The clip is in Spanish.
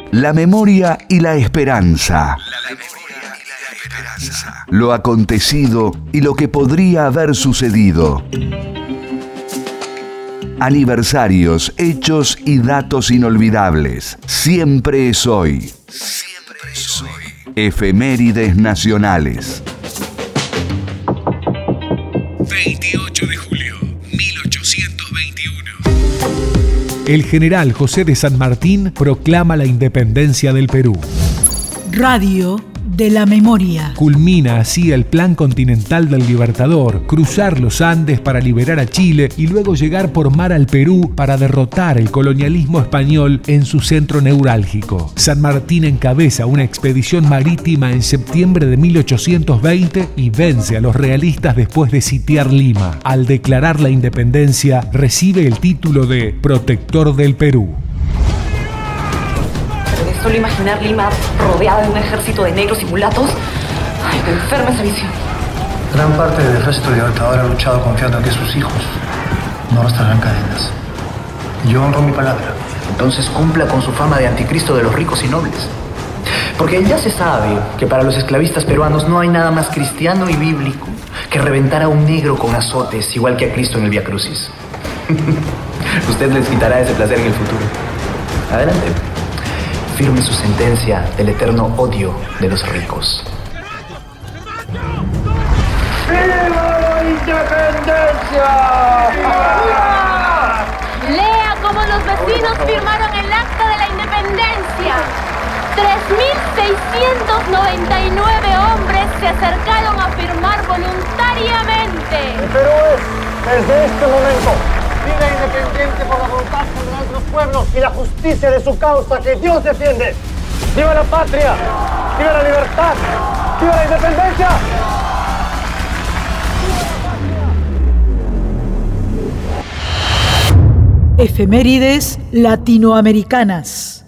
La memoria y la esperanza. Lo acontecido y lo que podría haber sucedido. Aniversarios, hechos y datos inolvidables. Siempre es hoy. Siempre es hoy. Efemérides nacionales. 28 de julio, 1821. El general José de San Martín proclama la independencia del Perú. Radio de la memoria. Culmina así el plan continental del Libertador, cruzar los Andes para liberar a Chile y luego llegar por mar al Perú para derrotar el colonialismo español en su centro neurálgico. San Martín encabeza una expedición marítima en septiembre de 1820 y vence a los realistas después de sitiar Lima. Al declarar la independencia, recibe el título de Protector del Perú. Solo imaginar Lima rodeada de un ejército de negros y mulatos. Ay, me enferma esa visión. Gran parte del ejército libertador ha luchado confiando en que sus hijos no arrastrarán cadenas. Y yo honro mi palabra. Entonces cumpla con su fama de anticristo de los ricos y nobles. Porque ya se sabe que para los esclavistas peruanos no hay nada más cristiano y bíblico que reventar a un negro con azotes, igual que a Cristo en el Vía Crucis. Usted les quitará ese placer en el futuro. Adelante. Firme su sentencia del eterno odio de los ricos. ¡Viva la independencia! Lea cómo los vecinos firmaron el acta de la independencia. 3.699 hombres se acercaron a firmar voluntariamente. El Perú es, desde este momento, vida independiente por la voluntad general de los pueblos y la justicia de su causa que Dios defiende. ¡Viva la patria! ¡Viva la libertad! ¡Viva la independencia! Efemérides latinoamericanas.